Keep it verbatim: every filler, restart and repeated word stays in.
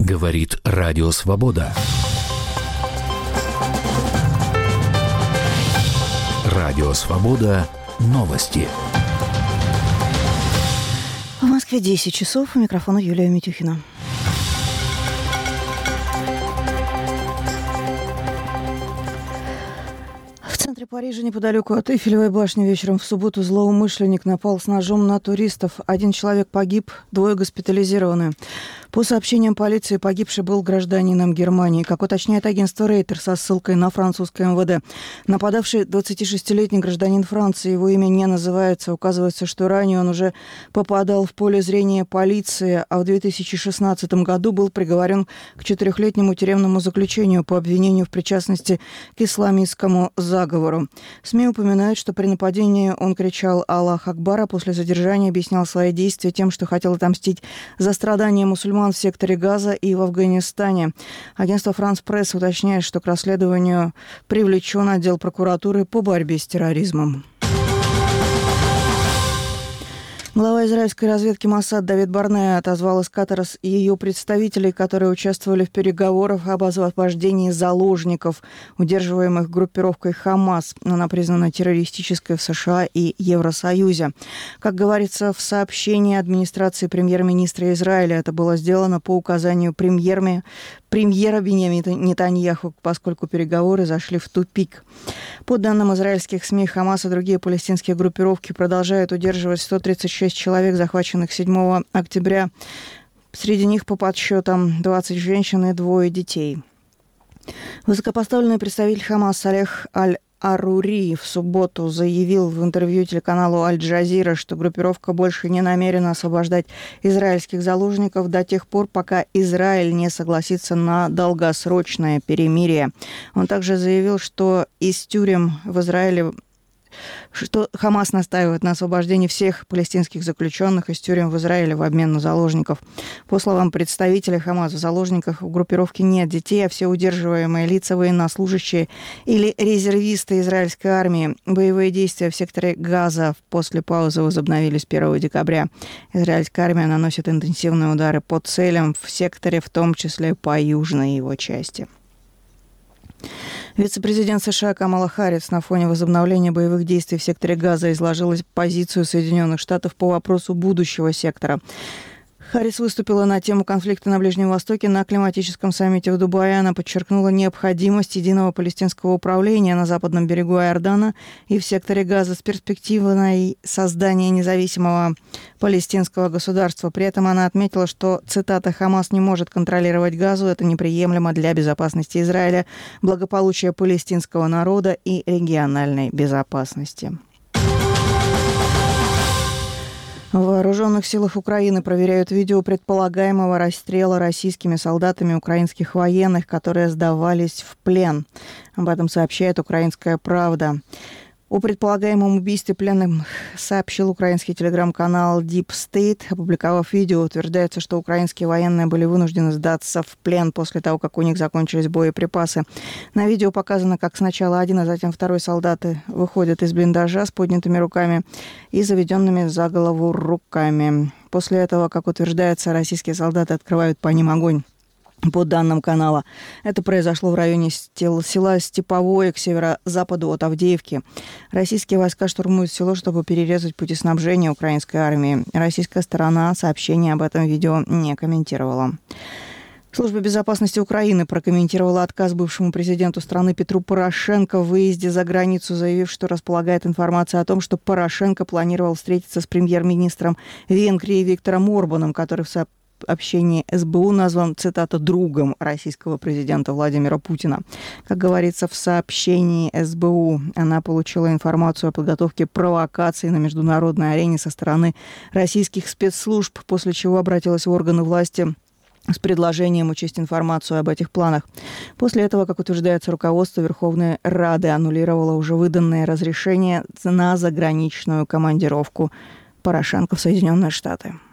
Говорит Радио Свобода. Радио Свобода. Новости. В Москве десять часов. У микрофона Юлия Митюхина. В центре Парижа, неподалеку от Эйфелевой башни, вечером в субботу злоумышленник напал с ножом на туристов. Один человек погиб, двое госпитализированы. По сообщениям полиции, погибший был гражданином Германии. Как уточняет агентство Рейтер со ссылкой на французское эм вэ дэ, нападавший двадцатишестилетний гражданин Франции, его имя не называется. Указывается, что ранее он уже попадал в поле зрения полиции, а в две тысячи шестнадцатом году был приговорен к четырехлетнему тюремному заключению по обвинению в причастности к исламистскому заговору. СМИ упоминают, что при нападении он кричал «Аллах Акбар», а после задержания объяснял свои действия тем, что хотел отомстить за страдания мусульман в секторе Газа и в Афганистане. Агентство «Франс Пресс» уточняет, что к расследованию привлечен отдел прокуратуры по борьбе с терроризмом. Глава израильской разведки Моссад Давид Барнеа отозвал из Катара ее представителей, которые участвовали в переговорах об освобождении заложников, удерживаемых группировкой Хамас. Она признана террористической в США и Евросоюзе. Как говорится в сообщении администрации премьер-министра Израиля, это было сделано по указанию премьер- премьера Биньямина Нетаньяху, поскольку переговоры зашли в тупик. По данным израильских СМИ, Хамас и другие палестинские группировки продолжают удерживать сто тридцать шесть человек, захваченных седьмого октября. Среди них, по подсчетам, двадцать женщин и двое детей. Высокопоставленный представитель Хамас Салех Аль-Арури в субботу заявил в интервью телеканалу Аль-Джазира, что группировка больше не намерена освобождать израильских заложников до тех пор, пока Израиль не согласится на долгосрочное перемирие. Он также заявил, что из тюрем в Израиле что Хамас настаивает на освобождении всех палестинских заключенных из тюрем в Израиле в обмен на заложников. По словам представителя Хамас, в заложниках в группировке нет детей, а все удерживаемые лица военнослужащие или резервисты израильской армии. Боевые действия в секторе Газа после паузы возобновились первого декабря. Израильская армия наносит интенсивные удары по целям в секторе, в том числе по южной его части. Вице-президент США Камала Харрис на фоне возобновления боевых действий в секторе Газа изложила позицию Соединенных Штатов по вопросу будущего сектора. Харрис выступила на тему конфликта на Ближнем Востоке на климатическом саммите в Дубае. Она подчеркнула необходимость единого палестинского управления на западном берегу Иордана и в секторе Газа с перспективой создания независимого палестинского государства. При этом она отметила, что, цитата, «Хамас не может контролировать Газу. Это неприемлемо для безопасности Израиля, благополучия палестинского народа и региональной безопасности». В Вооруженных силах Украины проверяют видео предполагаемого расстрела российскими солдатами украинских военных, которые сдавались в плен. Об этом сообщает «Украинская правда». О предполагаемом убийстве пленных сообщил украинский телеграм-канал Deep State. Опубликовав видео, утверждается, что украинские военные были вынуждены сдаться в плен после того, как у них закончились боеприпасы. На видео показано, как сначала один, а затем второй солдаты выходят из блиндажа с поднятыми руками и заведенными за голову руками. После этого, как утверждается, российские солдаты открывают по ним огонь. По данным канала, это произошло в районе села Степовое к северо-западу от Авдеевки. Российские войска штурмуют село, чтобы перерезать пути снабжения украинской армии. Российская сторона сообщение об этом видео не комментировала. Служба безопасности Украины прокомментировала отказ бывшему президенту страны Петру Порошенко в выезде за границу, заявив, что располагает информацией о том, что Порошенко планировал встретиться с премьер-министром Венгрии Виктором Орбаном, который в сообщении общении эс бэ у назван, цитата, «другом» российского президента Владимира Путина. Как говорится в сообщении эс бэ у, она получила информацию о подготовке провокаций на международной арене со стороны российских спецслужб, после чего обратилась в органы власти с предложением учесть информацию об этих планах. После этого, как утверждается руководство Верховной Рады, аннулировало уже выданное разрешение на заграничную командировку Порошенко в Соединенные Штаты.